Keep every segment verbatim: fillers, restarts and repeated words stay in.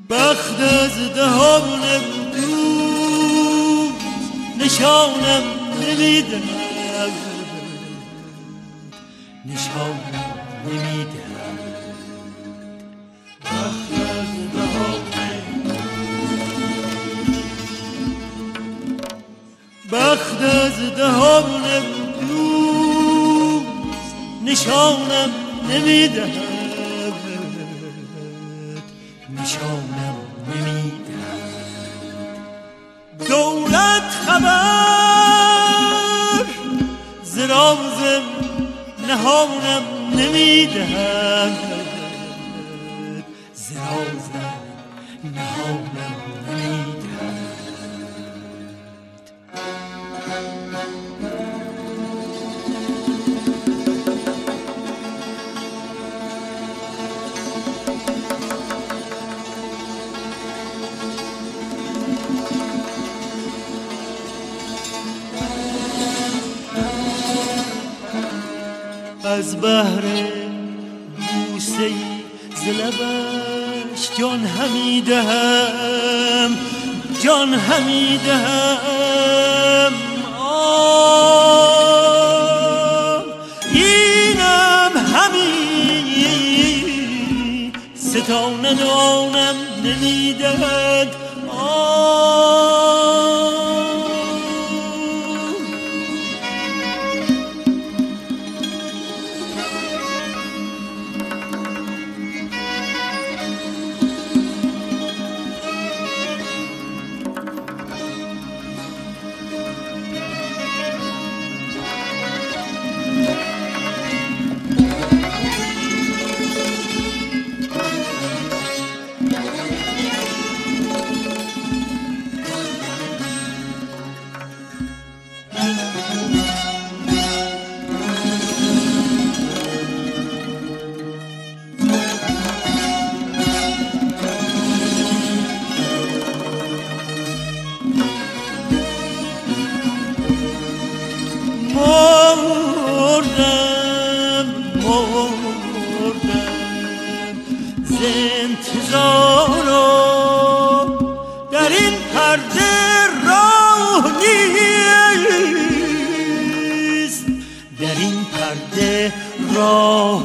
بخت از دهان دوست نشانم نمیدهد، نشانم نمیدهد. بخت از دهان بخت از دهان دوست نشانم نمیدهد، نشانم نمیدهد. دولت خبر ز رازم نهانم نمیدهد، ز رازم نهانم نمیدهد. از بهر بوسه ز لبش جان همی دهم، جان همی دهم. آه اینم همی ستانه آنم نمیدهد. مردم مردم ز انتظارم، در این پرده راه نیست، در این پرده راه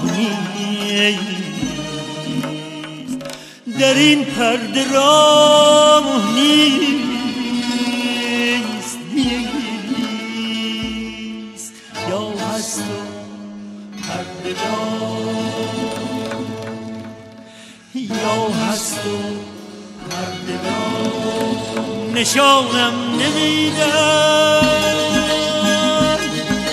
نیست، در این پرده راه نیست. یا هست و پرده‌دار نشانم نمیدهد.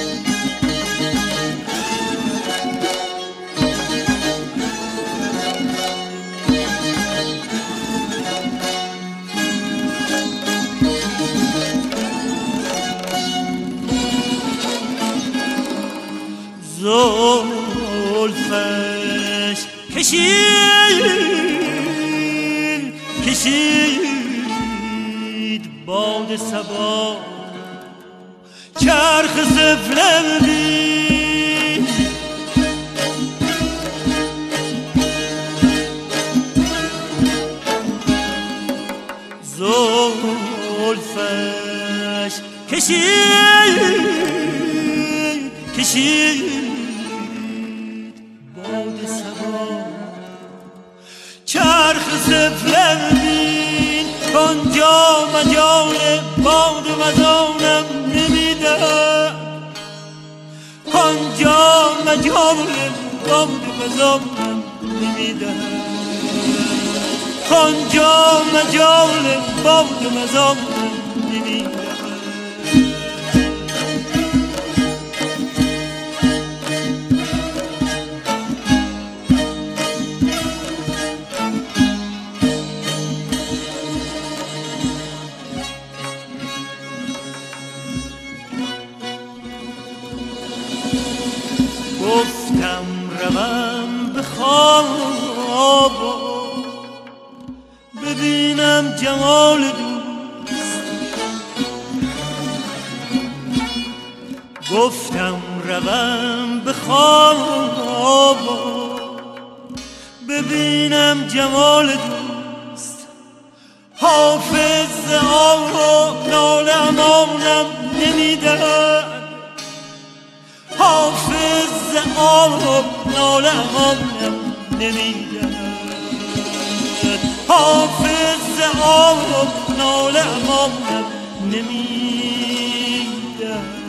زلفش کشید کشید باد صبا، چرخ سفله بید زلفش کشید کشید باد صبا، چرخ سفله بین. کنجا مجال باد مزانم نمیدهد، کنجا مجال باد مزانم نمیدهد، کنجا مجال باد مزانم نمیدهد. گفتم روم به خواب ببینم جمال دوست، گفتم روم به خواب ببینم جمال دوست. حافظ آه ناله امانم نمیدهد، حافظ آه ناله امانم نمیدهد، حافظ آه ناله امانم نمیدهد.